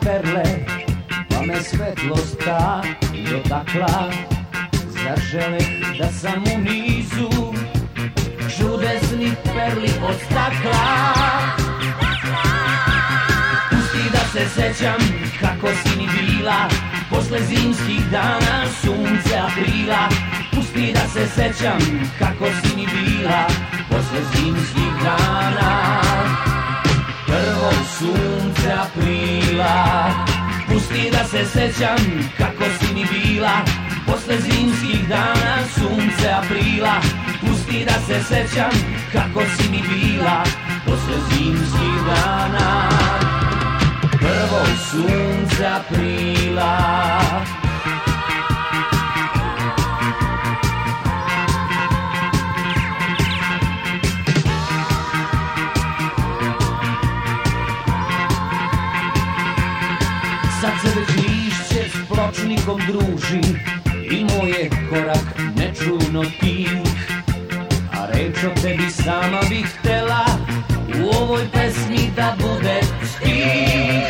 perle, pa me svetlost ta dotakla. Zaželeh da sam u nizu čudesnih perli od stakla. Pusti da se sećam kako si mi bila posle zimskih dana sunce aprila. Pusti da se sećam kako si mi bila posle zimskih dana prvog sunce aprila. Pusti da se sećam kako si mi bila posle zimskih dana sunce aprila. Pusti da se sećam kako si mi bila posle zimskih dana prvog sunce aprila. Sad se već lišće s pločnikom druži i moje korak nečuno tih, a reč o tebi sama bih htela u ovoj pesmi da bude stih.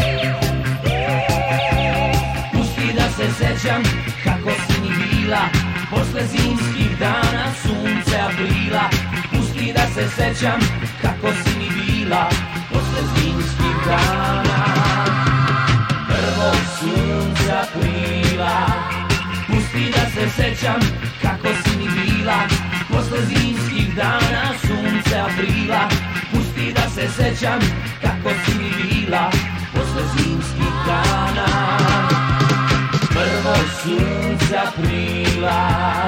Pusti da se sećam kako si mi bila posle zimskih dana sunce aprila. Pusti da se sećam kako si mi bila posle zimskih dana prvog sunce aprila. Pusti da se sećam kako si mi bila posle zimskih dana sunce aprila. Pusti da se sećam kako si mi bila posle zimskih dana prvog sunce aprila.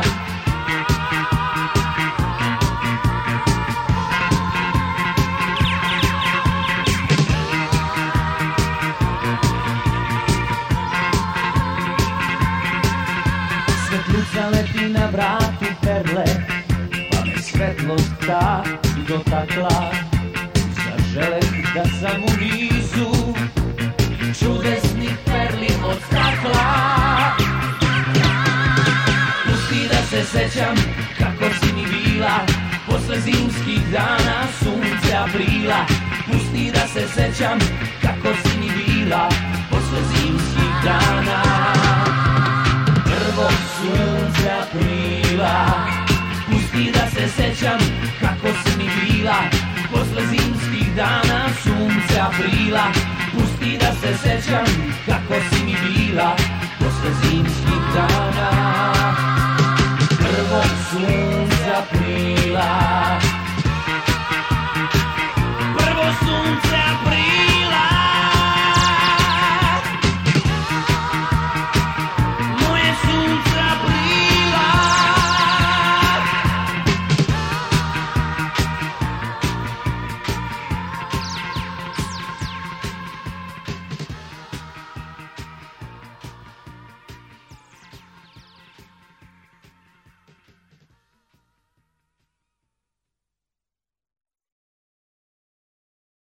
Svetluca leti na vratu perle, pa me svetlost ta dotakla. Zaželeh da sam u nizu čudesnih perli od stakla. Pusti da se sećam kako si mi bila posle zimskih dana sunce aprila. Pusti da se sećam kako si mi bila posle zimskih dana prvog sunce aprila. Pusti da se sećam kako si mi bila posle zimskih dana sunce aprila. Pusti da se sećam kako si mi bila